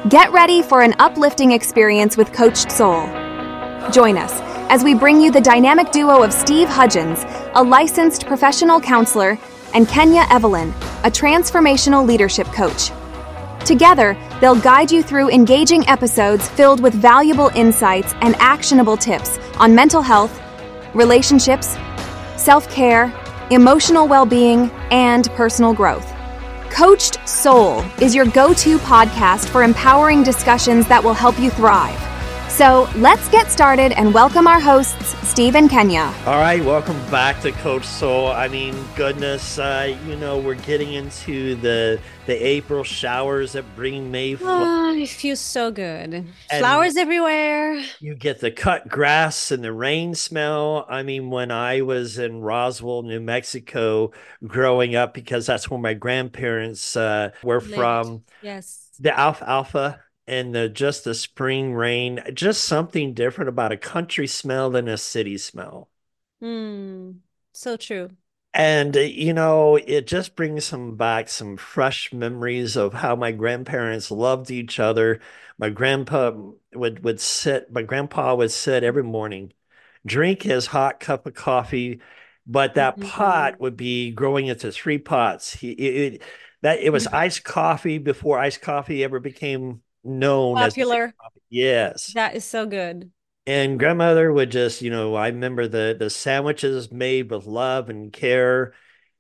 Get ready for an uplifting experience with Coached Soul. Join us as we bring you the dynamic duo of Steve Hudgens, a licensed professional counselor, and Kenya Evelyn, a transformational leadership coach. Together, they'll guide you through engaging episodes filled with valuable insights and actionable tips on mental health, relationships, self-care, emotional well-being, and personal growth. Coached Soul is your go-to podcast for empowering discussions that will help you thrive. So let's get started and welcome our hosts, Steve and Kenya. All right, welcome back to Coached Soul. I mean, goodness, we're getting into the April showers that bring May. Oh, it feels so good. Flowers everywhere. You get the cut grass and the rain smell. I mean, when I was in Roswell, New Mexico, growing up, because that's where my grandparents were from. Yes. The alfalfa and just the spring rain, just something different about a country smell than a city smell. So true. And, it just brings some fresh memories of how my grandparents loved each other. My grandpa would sit every morning, drink his hot cup of coffee, but that pot would be growing into three pots. It was iced coffee before iced coffee ever became known popular. As coffee. Yes. That is so good. And grandmother would just, I remember the sandwiches made with love and care.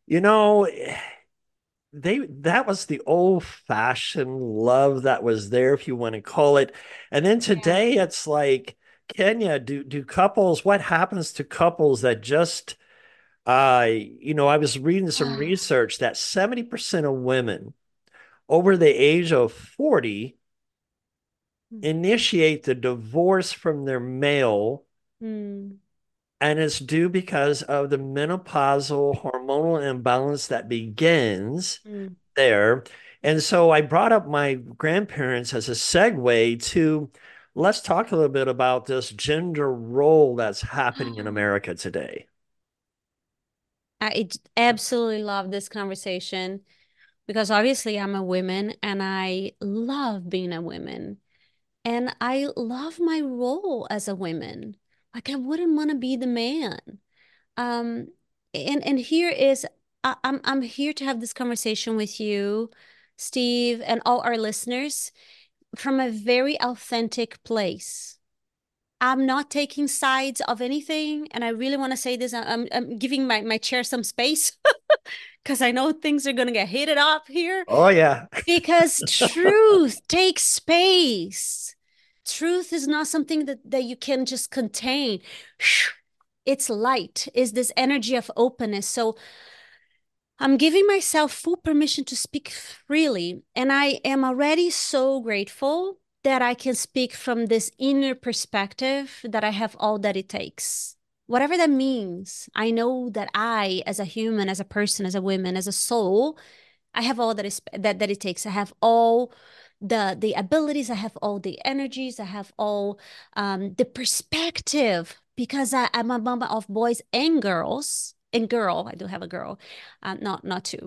That was the old-fashioned love that was there, if you want to call it. And then today it's like, Kenya, what happens to couples that just I was reading some research that 70% of women over the age of 40 initiate the divorce from their male, and it's due because of the menopausal hormonal imbalance that begins there. And so I brought up my grandparents as a segue to let's talk a little bit about this gender role that's happening in America today. I absolutely love this conversation because obviously I'm a woman and I love being a woman. And I love my role as a woman. Like I wouldn't want to be the man. And here is I'm here to have this conversation with you, Steve, and all our listeners from a very authentic place. I'm not taking sides of anything, and I really want to say this. I'm giving my chair some space because I know things are gonna get heated up here. Oh yeah. Because truth takes space. Truth is not something that you can just contain. It's light, is this energy of openness. So I'm giving myself full permission to speak freely. And I am already so grateful that I can speak from this inner perspective, that I have all that it takes. Whatever that means, I know that I, as a human, as a person, as a woman, as a soul, I have all that it takes. I have all the abilities. I have all the energies. I have all the perspective because I'm a mama of boys and girls. And girl, I do have a girl, not two.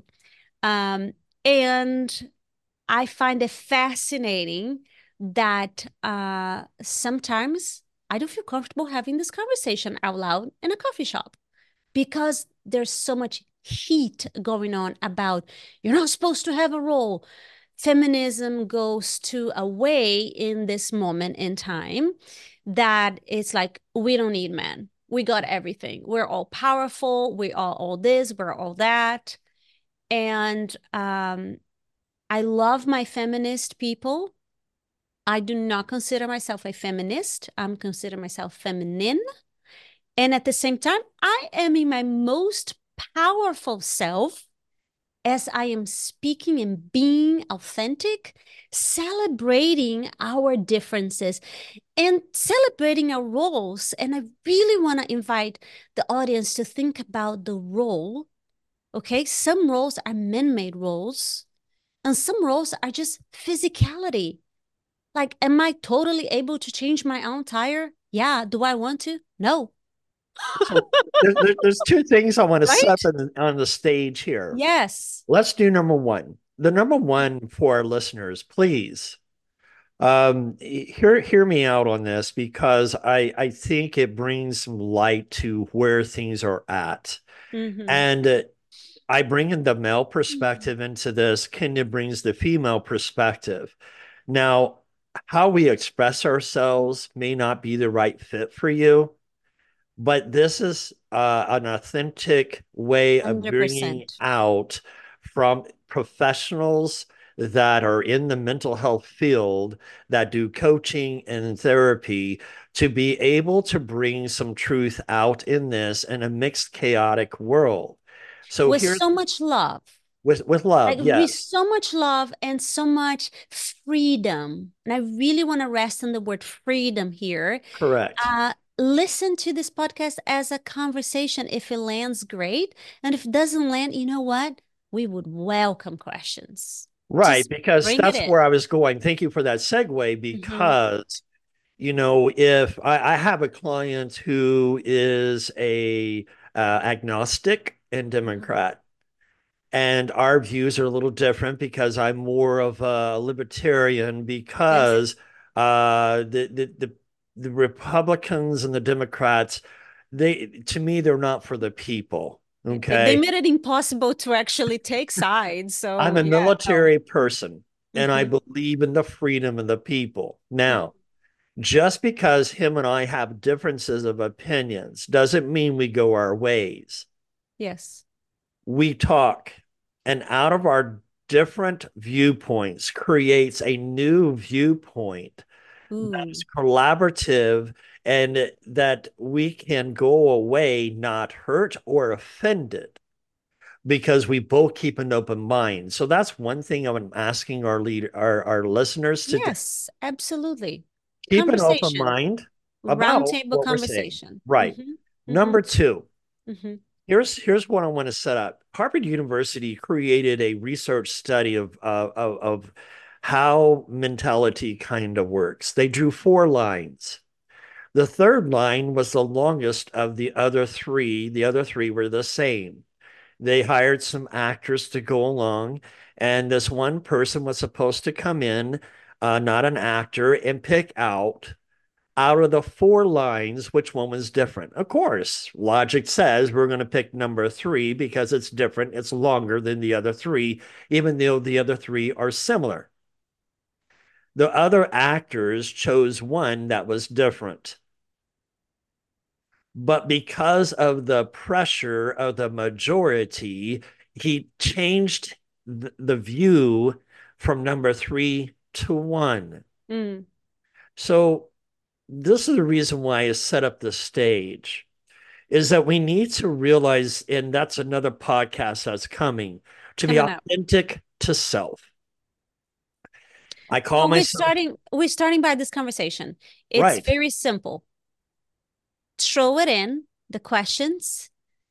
And I find it fascinating that sometimes I don't feel comfortable having this conversation out loud in a coffee shop because there's so much heat going on about you're not supposed to have a role. Feminism goes to a way in this moment in time that it's like, we don't need men. We got everything. We're all powerful. We are all this, we're all that. And I love my feminist people. I do not consider myself a feminist. I'm consider myself feminine. And at the same time, I am in my most powerful self as I am speaking and being authentic, celebrating our differences and celebrating our roles. And I really want to invite the audience to think about the role. Okay, some roles are man-made roles, and some roles are just physicality. Like, am I totally able to change my own tire? Yeah. Do I want to? No. So there's two things I want to Right? set on the stage here. Yes. Let's do number one. The number one for our listeners, please Hear me out on this because I think it brings some light to where things are at. Mm-hmm. And I bring in the male perspective into this. Kenya brings the female perspective. Now, how we express ourselves may not be the right fit for you, but this is an authentic way of bringing 100%. out from professionals that are in the mental health field that do coaching and therapy to be able to bring some truth out in this in a mixed, chaotic world. So With here's so much love. with Like love, with yes, so much love and so much freedom. And I really want to rest on the word freedom here. correct. Listen to this podcast as a conversation. If it lands, great. And if it doesn't land, you know what? We would welcome questions. Right, Just because bring it that's in. where I was going. Thank you for that segue Hmm. because if I have a client who is a agnostic and Democrat, and our views are a little different because I'm more of a libertarian Yes. because the Republicans and the Democrats, they to me they're not for the people. They Okay, made it impossible to actually take sides. I'm So a yeah, no. military person and I Hmm. believe in the freedom of the people. Hmm. Now, just because him and I have differences of opinions doesn't mean we go our ways. Yes. We talk, and out of our different viewpoints creates a new viewpoint that is Ooh. collaborative and that we can go away not hurt or offended because we both keep an open mind. So that's one thing I'm asking our listeners to do. Yes, absolutely. Keep an open Conversation, mind about roundtable what we're saying. conversation. Right. Hmm. Hmm. Number two, Hmm. here's what I want to set up. Harvard University created a research study of how mentality kind of works. They drew four lines. The third line was the longest of the other three. The other three were the same. They hired some actors to go along, and this one person was supposed to come in, not an actor, and pick out of the four lines, which one was different? Of course, logic says we're going to pick number three because it's different. It's longer than the other three, even though the other three are similar. The other actors chose one that was different. But because of the pressure of the majority, he changed the view from number three to one. Mm. So, this is the reason why I set up the stage is that we need to realize, and that's another podcast that's coming, to be Coming up. authentic to self. I call So myself we're starting by this conversation. It's right. very simple. Throw it in, the questions,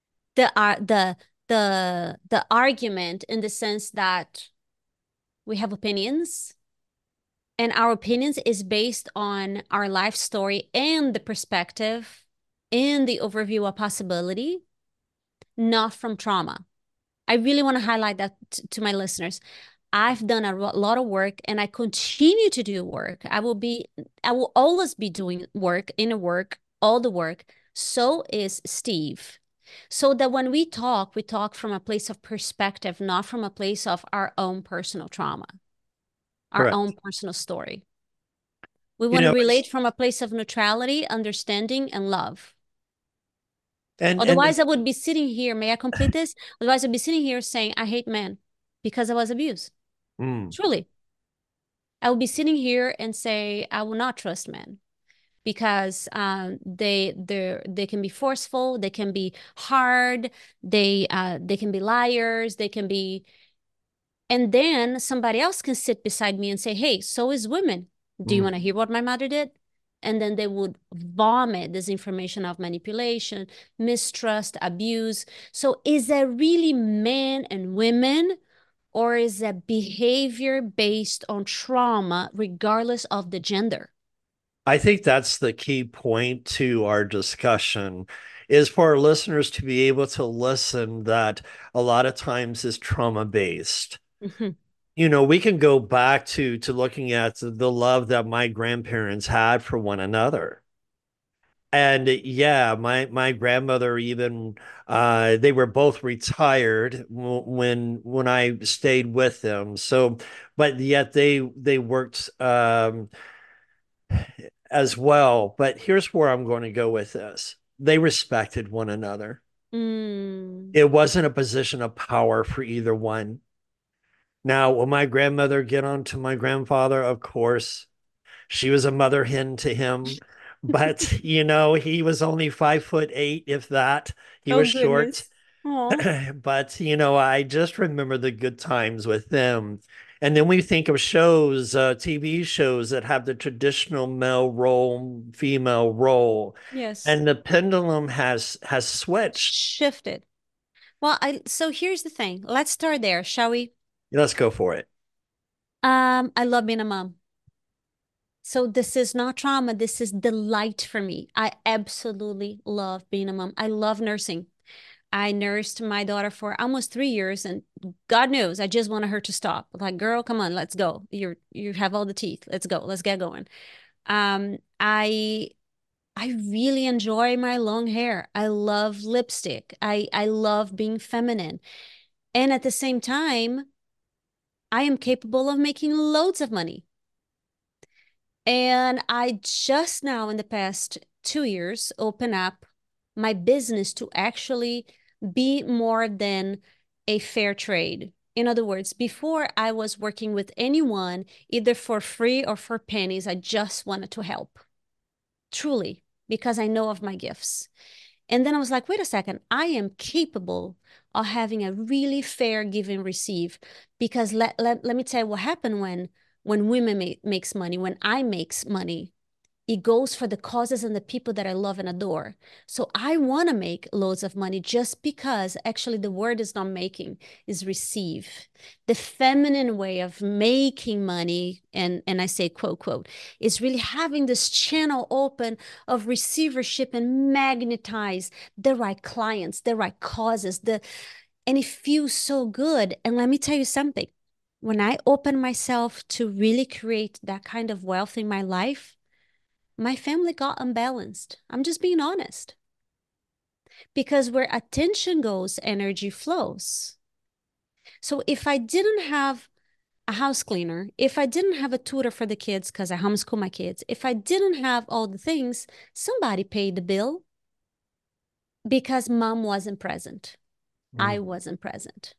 the argument in the sense that we have opinions and our opinions is based on our life story and the perspective and the overview of possibility, not from trauma. I really want to highlight that to my listeners. I've done a lot of work and I continue to do work. I will always be doing work, inner work, all the work. So is Steve. So that when we talk from a place of perspective, not from a place of our own personal trauma, our Correct. own personal story. We You want to know, relate it's from a place of neutrality, understanding, and love. and Otherwise, I would be sitting here. May I complete this? Otherwise, I'd be sitting here saying, I hate men because I was abused. mm, Truly. I will be sitting here and say, I will not trust men because they can be forceful, they can be hard, they can be liars, they can be, and then somebody else can sit beside me and say, hey, so is women. Do you want to mm. hear what my mother did? And then they would vomit this information of manipulation, mistrust, abuse. So is that really men and women? Or is that behavior based on trauma, regardless of the gender? I think that's the key point to our discussion is for our listeners to be able to listen that a lot of times is trauma based. Mhm. We can go back to looking at the love that my grandparents had for one another. And yeah, my grandmother even they were both retired when I stayed with them. So, but yet they worked as well. But here's where I'm going to go with this. They respected one another. Mm. It wasn't a position of power for either one. Now, will my grandmother get on to my grandfather? Of course. She was a mother hen to him, but he was only 5'8", if that. He Oh was short. goodness. Oh. But I just remember the good times with them. And then we think of shows, TV shows that have the traditional male role, female role, Yes. and the pendulum has switched. Shifted. Well, so here's the thing. Let's start there, shall we? Let's go for it. I love being a mom. So this is not trauma. This is delight for me. I absolutely love being a mom. I love nursing. I nursed my daughter for almost 3 years, and God knows I just wanted her to stop. Like, girl, come on, let's go. You have all the teeth. Let's go. Let's get going. Um, I I really enjoy my long hair. I love lipstick. I love being feminine. And at the same time, I am capable of making loads of money. And I just now, in the past 2 years, open up my business to actually be more than a fair trade. In other words, before I was working with anyone, either for free or for pennies, I just wanted to help, truly, because I know of my gifts. And then I was like, wait a second, I am capable of having a really fair give and receive. Because let me tell you what happened when women makes money, when I makes money it goes for the causes and the people that I love and adore. So I want to make loads of money just because actually the word is not making, is receive. The feminine way of making money, and I say quote, quote, is really having this channel open of receivership and magnetize the right clients, the right causes, and it feels so good. And let me tell you something. When I open myself to really create that kind of wealth in my life, my family got unbalanced. I'm just being honest. Because where attention goes, energy flows. So if I didn't have a house cleaner, if I didn't have a tutor for the kids because I homeschool my kids, if I didn't have all the things, somebody paid the bill because mom wasn't present. I Mm. wasn't present.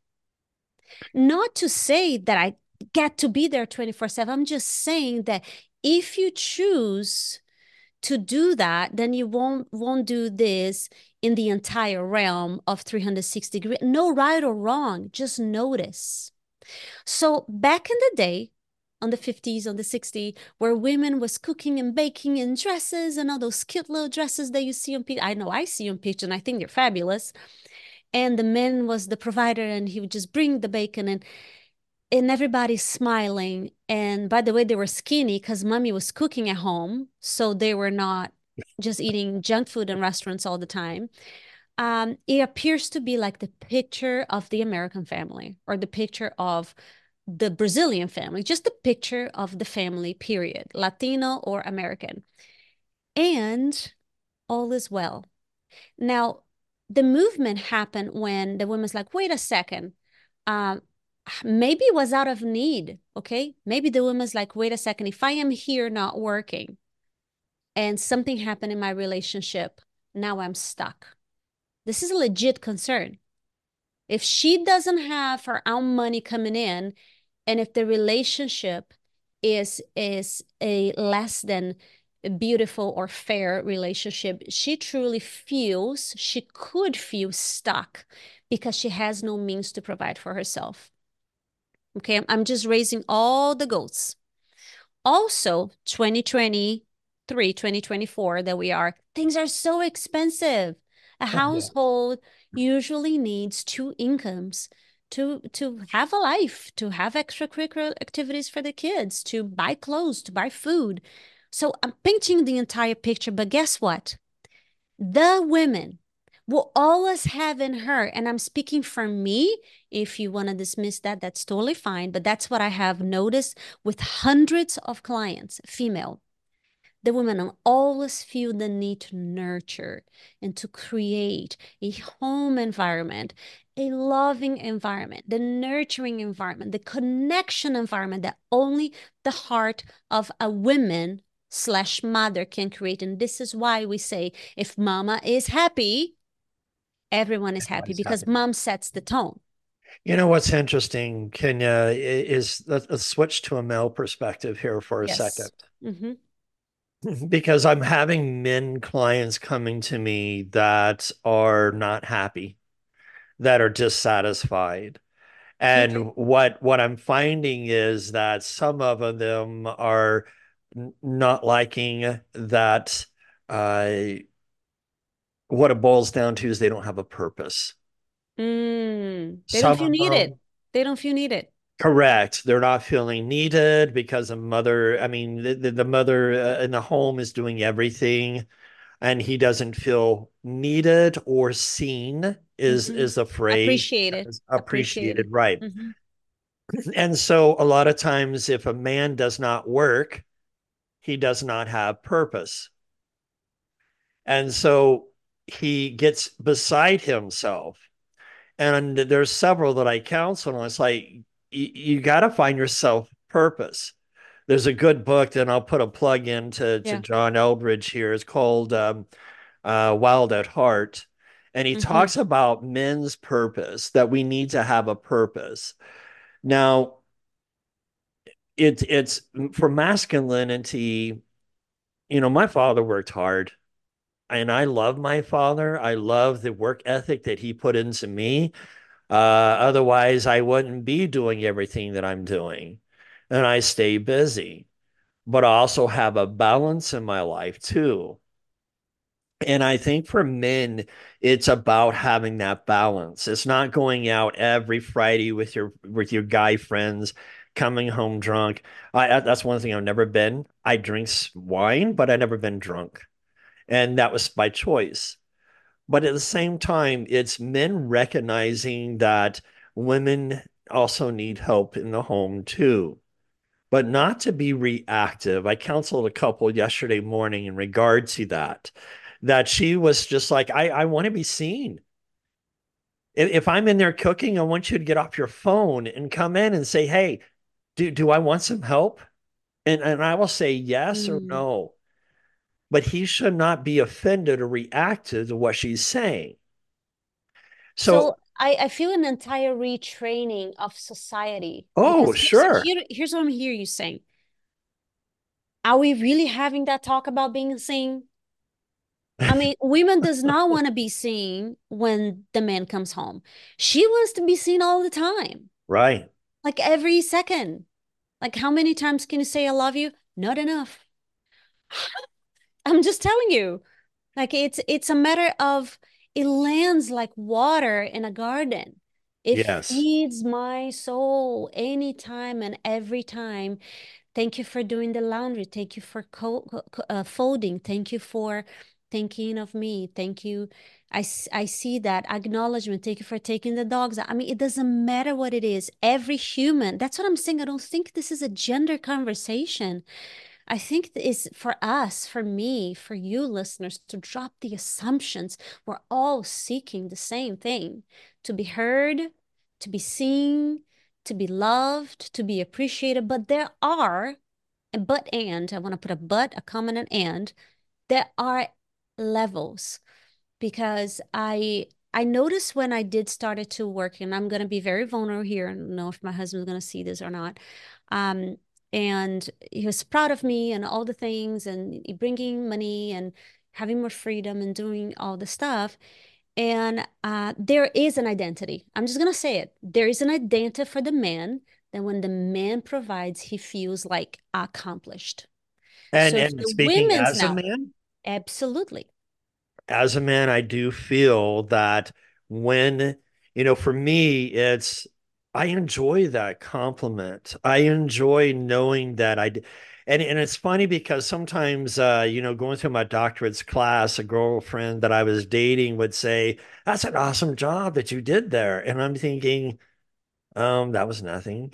Not to say that I get to be there 24/7. I'm just saying that if you choose to do that, then you won't do this in the entire realm of 360 degrees. No right or wrong, just notice. So back in the day, on the 50s, on the 60s, where women was cooking and baking in dresses and all those cute little dresses that you see on pictures. I know I see on pictures and I think they're fabulous. And the man was the provider and he would just bring the bacon and everybody's smiling. And by the way, they were skinny because mommy was cooking at home. So they were not just eating junk food in restaurants all the time. It appears to be like the picture of the American family or the picture of the Brazilian family, just the picture of the family, period, Latino or American. And all is well. Now, the movement happened when the woman's like, wait a second. Um, Maybe it was out of need, okay? Maybe the woman's like, wait a second, if I am here not working and something happened in my relationship, now I'm stuck. This is a legit concern. If she doesn't have her own money coming in, and if the relationship is a less than beautiful or fair relationship, she truly feels she could feel stuck because she has no means to provide for herself. Okay, I'm just raising all the goats. Also, 2023, 2024 that we are, things are so expensive. A Oh, yeah. household usually needs two incomes to have a life, to have extracurricular activities for the kids, to buy clothes, to buy food. So I'm painting the entire picture, but guess what? The women will always have in her, and I'm speaking for me. If you want to dismiss that, that's totally fine. But that's what I have noticed with hundreds of clients, female. The women always feel the need to nurture and to create a home environment, a loving environment, the nurturing environment, the connection environment that only the heart of a woman slash mother can create. And this is why we say if mama is happy, everyone is happy Everybody's because happy. mom sets the tone. You know what's interesting, Kenya, is let's switch to a male perspective here for a second. Yes. Mm-hmm. Because I'm having men clients coming to me that are not happy, that are dissatisfied. Okay. And what I'm finding is that some of them are not liking that what it boils down to is they don't have a purpose. They don't Some feel of needed. them, They don't feel needed. correct, they're not feeling needed because the mother, I mean, the mother in the home is doing everything and he doesn't feel needed or seen Mm-hmm. is the phrase Appreciated. is Appreciated. appreciated, right? Mm-hmm. And so a lot of times if a man does not work, he does not have purpose. And so he gets beside himself. And there's several that I counsel, and it's like you got to find yourself purpose. There's a good book, and I'll put a plug into to Yeah. John Eldridge here. It's called Wild at Heart. And he Mm-hmm. talks about men's purpose, that we need to have a purpose. Now, it's for masculinity, my father worked hard and I love my father. I love the work ethic that he put into me. Otherwise, I wouldn't be doing everything that I'm doing. And I stay busy, but I also have a balance in my life too. And I think for men, it's about having that balance. It's not going out every Friday with your guy friends, coming home drunk. That's one thing I've never been. I drink wine, but I never been drunk, and that was by choice. But at the same time, it's men recognizing that women also need help in the home too, but not to be reactive. I counseled a couple yesterday morning in regard to that she was just like, I want to be seen. If I'm in there cooking, I want you to get off your phone and come in and say, hey, do I want some help? And I will say yes or Mm. no. But he should not be offended or reactive to what she's saying. So So, I feel an entire retraining of society oh, because sure. here's what I'm hearing you saying. Are we really having that talk about being seen? I mean, women does not want to be seen when the man comes home. She wants to be seen all the time, Right. like every second. Like how many times can you say I love you? Not enough. I'm just telling you. Like it's a matter of it lands like water in a garden. It Yes. feeds my soul anytime and every time. Thank you for doing the laundry. Thank you for folding. Thank you for thinking of me. Thank you. I see that acknowledgement. Thank you for taking the dogs out. I mean, it doesn't matter what it is. Every human, that's what I'm saying. I don't think this is a gender conversation. I think it's for us, for me, for you listeners to drop the assumptions. We're all seeking the same thing to be heard, to be seen, to be loved, to be appreciated. But there are, and I want to put a but, a comma, and there are levels because I noticed when I did started to work, and I'm gonna be very vulnerable here. I don't know if my husband's gonna see this or not. Um, and he was proud of me and all the things, and bringing money and having more freedom and doing all the stuff. And there is an identity. I'm just gonna say it. There is an identity for the man that when the man provides, he feels like accomplished. And So to and the speaking women's now, absolutely. as a man, I do feel that when, for me, I enjoy that compliment. I enjoy knowing that And it's funny because sometimes, going through my doctorate's class, a girlfriend that I was dating would say, "That's an awesome job that you did there," and I'm thinking, that was nothing.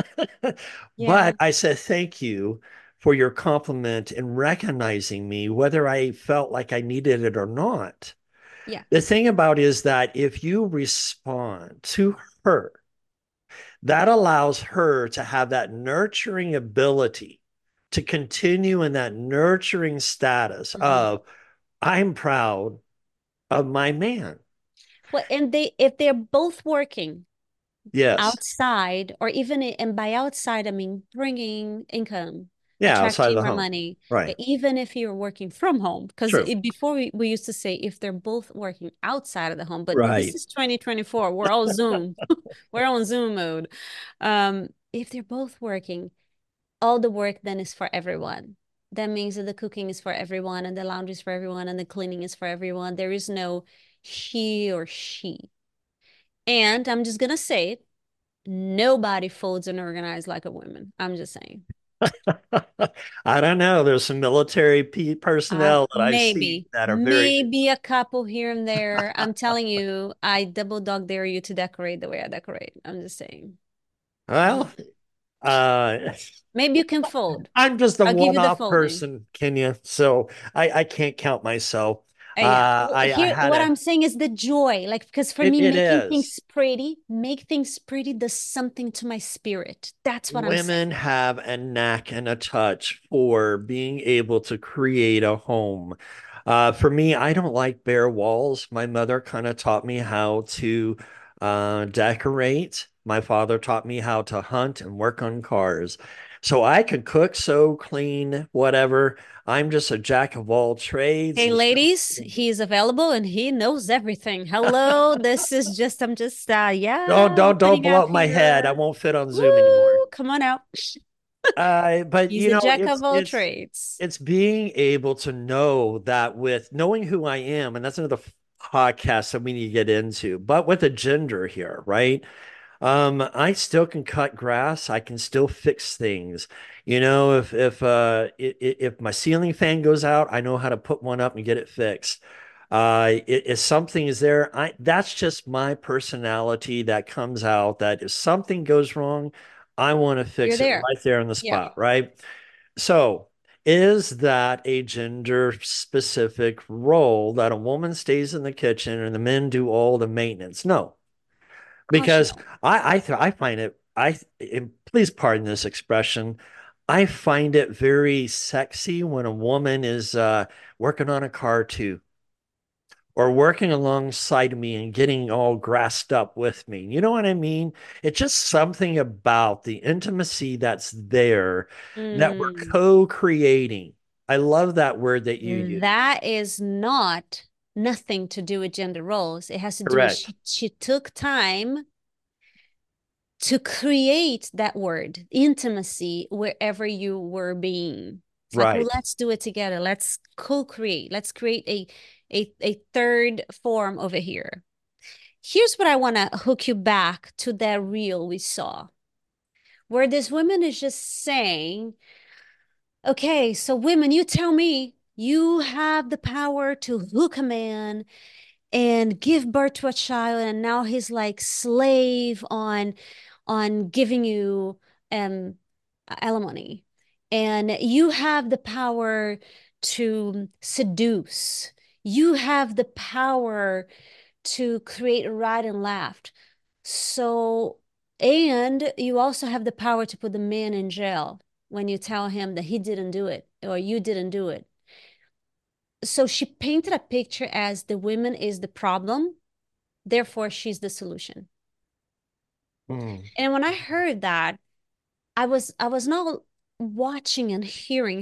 Yeah. But I said, "Thank you for your compliment and recognizing me, whether I felt like I needed it or not." Yeah. The thing about is that if you respond to her, that allows her to have that nurturing ability to continue in that nurturing status Mhm. of, I'm proud of my man. Well, and if they're both working Yes. outside, or even and by outside, I mean bringing income, Yeah, outside of attracting the more home. money, Right. even if you're working from home, because True. before we used to say if they're both working outside of the home, but this Right. is 2024. We're all Zoom. We're on Zoom mode. If they're both working, all the work then is for everyone. That means that the cooking is for everyone, and the laundry is for everyone, and the cleaning is for everyone. There is no he or she. And I'm just gonna say it, nobody folds and organized like a woman. I'm just saying. I don't know. There's some military personnel that I've seen Maybe, that are very good. maybe a couple here and there. I'm telling you, I double dog dare you to decorate the way I decorate. I'm just saying. Well, uh, Maybe you can fold. I'm just a I'll give you the one-off folding. person, Kenya, so I can't count myself. Yeah. I Here, had what a I'm saying is the joy. Like, because for it me, it making is. things pretty, make things pretty does something to my spirit. That's what I'm Women saying. have a knack and a touch for being able to create a home. For me, I don't like bare walls. My mother kind of taught me how to decorate. My father taught me how to hunt and work on cars. So I could cook, sew, clean, whatever. I'm just a jack of all trades Hey, and still. ladies, he's available and he knows everything. Hello, this is just, I'm just, yeah, Don't opening blow up up my head. I here. won't fit on Zoom anymore. Woo, come on out. But He's a jack of all trades. it's being able to know that with knowing who I am, and that's another podcast that we need to get into, but with a gender here, right? I still can cut grass. I can still fix things. If my ceiling fan goes out, I know how to put one up and get it fixed. If something is there, I that's just my personality that comes out. That if something goes wrong, I want to You're fix it there. right there on the Yeah. spot, right? So, is that a gender specific role that a woman stays in the kitchen and the men do all the maintenance? No, Gosh, because no. I find it and please pardon this expression. I find it very sexy when a woman is working on a car too, or working alongside me and getting all grassed up with me. You know what I mean? It's just something about the intimacy that's there that we're Mm, co-creating. I love that word that you use. that is not nothing to do with gender roles. It has to do with Correct. she took time to create that word, intimacy, wherever you were being. It's like, well, Right. let's do it together. Let's co-create. Let's create a third form over here. Here's what I want to hook you back to that reel we saw, where this woman is just saying, okay, so women, you tell me you have the power to hook a man and give birth to a child, and now he's like slave on giving you um alimony, and you have the power to seduce, you have the power to create right and left, so, and you also have the power to put the man in jail when you tell him that he didn't do it or you didn't do it. So she painted a picture as the woman is the problem, therefore she's the solution. Mm. And when I heard that, I was not watching and hearing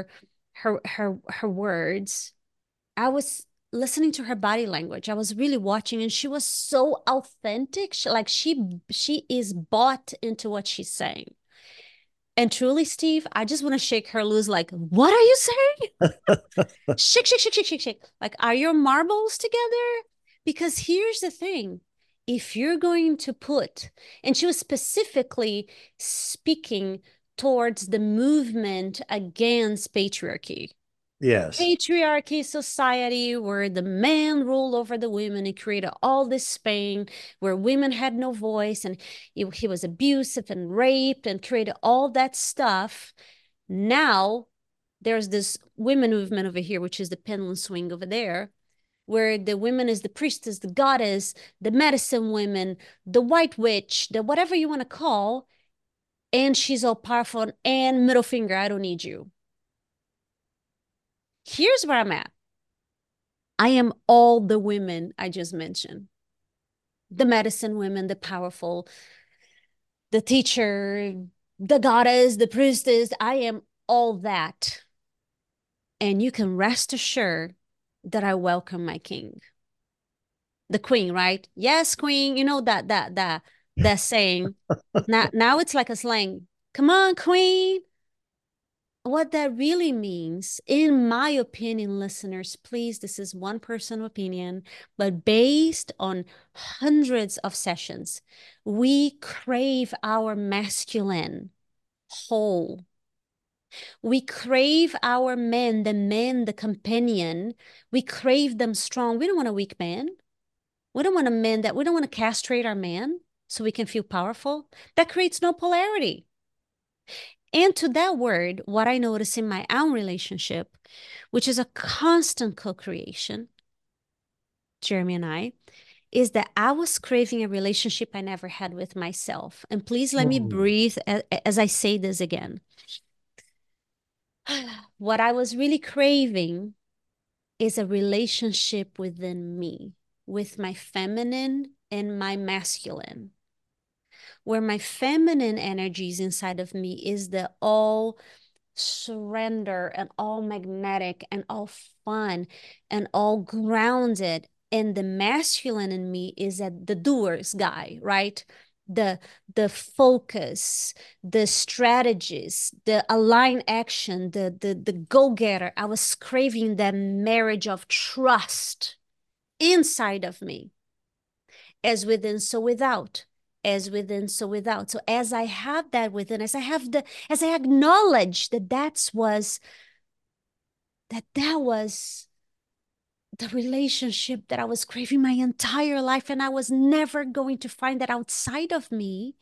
her words. I was listening to her body language. I was really watching, and she was so authentic. She is bought into what she's saying. And truly, Steve, I just want to shake her loose. Like, what are you saying? Shake, shake, shake, shake, shake, shake. Like, are your marbles together? Because here's the thing. If you're going to put, and she was specifically speaking towards the movement against patriarchy. Yes. Patriarchy society where the man ruled over the women and created all this pain, where women had no voice, and he was abusive and raped and created all that stuff. Now there's this women movement over here, which is the pendulum swing over there, where the women is the priestess, the goddess, the medicine women, the white witch, the whatever you want to call, and she's all powerful and middle finger, I don't need you. Here's where I'm at. I am all the women I just mentioned. The medicine women, the powerful, the teacher, the goddess, the priestess. I am all that. And you can rest assured that I welcome my king. The queen, right? Yes, queen. You know that saying. Now it's like a slang. Come on, queen. What that really means, in my opinion, listeners, please, this is one personal opinion, but based on hundreds of sessions, we crave our masculine whole. We crave our men, the companion. We crave them strong. We don't want a weak man. We don't want a man we don't want to castrate our man so we can feel powerful. That creates no polarity. And to that word, what I notice in my own relationship, which is a constant co-creation, Jeremy and I, is that I was craving a relationship I never had with myself. And please let me breathe as I say this again. What I was really craving is a relationship within me, with my feminine and my masculine, where my feminine energies inside of me is the all surrender and all magnetic and all fun and all grounded. And the masculine in me is at the doers guy, right? The focus, the strategies, the aligned action, the go-getter. I was craving that marriage of trust inside of me. As within, so without. As within, so without. So as I have that within, as I acknowledge that that was the relationship that I was craving my entire life, and I was never going to find that outside of me.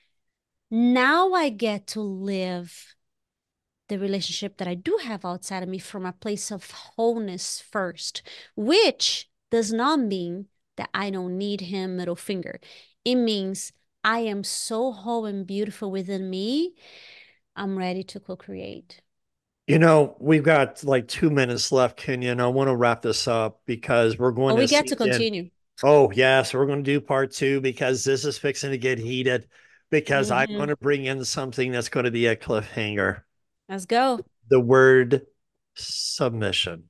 Now I get to live the relationship that I do have outside of me from a place of wholeness first, which does not mean that I don't need him, middle finger. It means I am so whole and beautiful within me. I'm ready to co-create. You know, we've got like 2 minutes left, Kenya, and I want to wrap this up because we're going we get to continue. Oh, yeah. So we're going to do part 2 because this is fixing to get heated because I'm going to bring in something that's going to be a cliffhanger. Let's go. The word submission.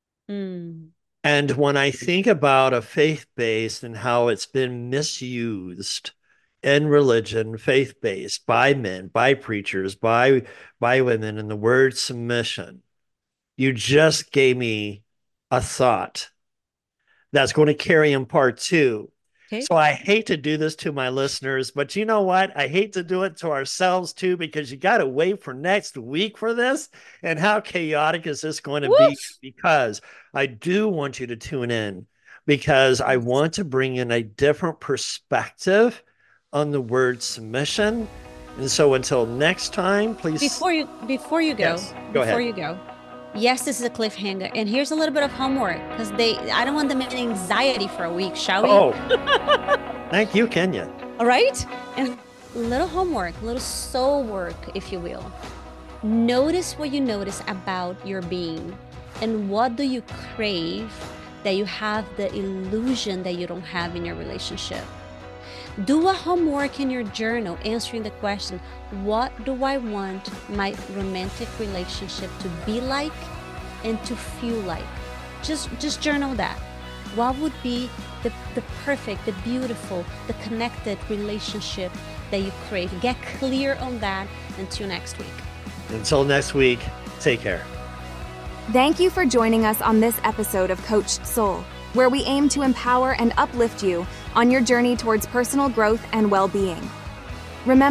And when I think about a faith-based and how it's been misused in religion, faith-based, by men, by preachers, by women, and the word submission, you just gave me a thought that's going to carry in part 2. Okay. So I hate to do this to my listeners, but you know what? I hate to do it to ourselves too, because you got to wait for next week for this. And how chaotic is this going to be? Because I do want you to tune in, because I want to bring in a different perspective on the word submission. And so until next time, please. Before you go, yes, go ahead. Before you go. Yes, this is a cliffhanger, and here's a little bit of homework because I don't want them in anxiety for a week, shall we? Oh, thank you, Kenya. All right, and a little homework, a little soul work, if you will. Notice what you notice about your being, and what do you crave that you have the illusion that you don't have in your relationship. Do a homework in your journal answering the question, what do I want my romantic relationship to be like and to feel like? Just journal that. What would be the perfect, the beautiful, the connected relationship that you crave? Get clear on that until next week. Until next week, take care. Thank you for joining us on this episode of Coached Soul, where we aim to empower and uplift you on your journey towards personal growth and well-being. Remember,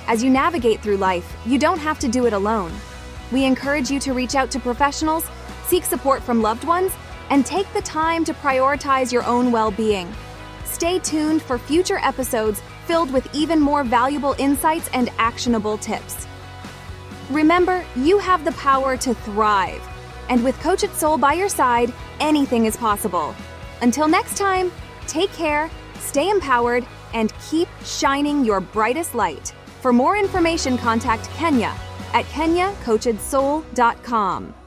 As you navigate through life, you don't have to do it alone. We encourage you to reach out to professionals, seek support from loved ones, and take the time to prioritize your own well-being. Stay tuned for future episodes filled with even more valuable insights and actionable tips. Remember, you have the power to thrive. And with Coach It Soul by your side, anything is possible. Until next time, take care, stay empowered, and keep shining your brightest light. For more information, contact Kenya at kenyacoachedsoul.com.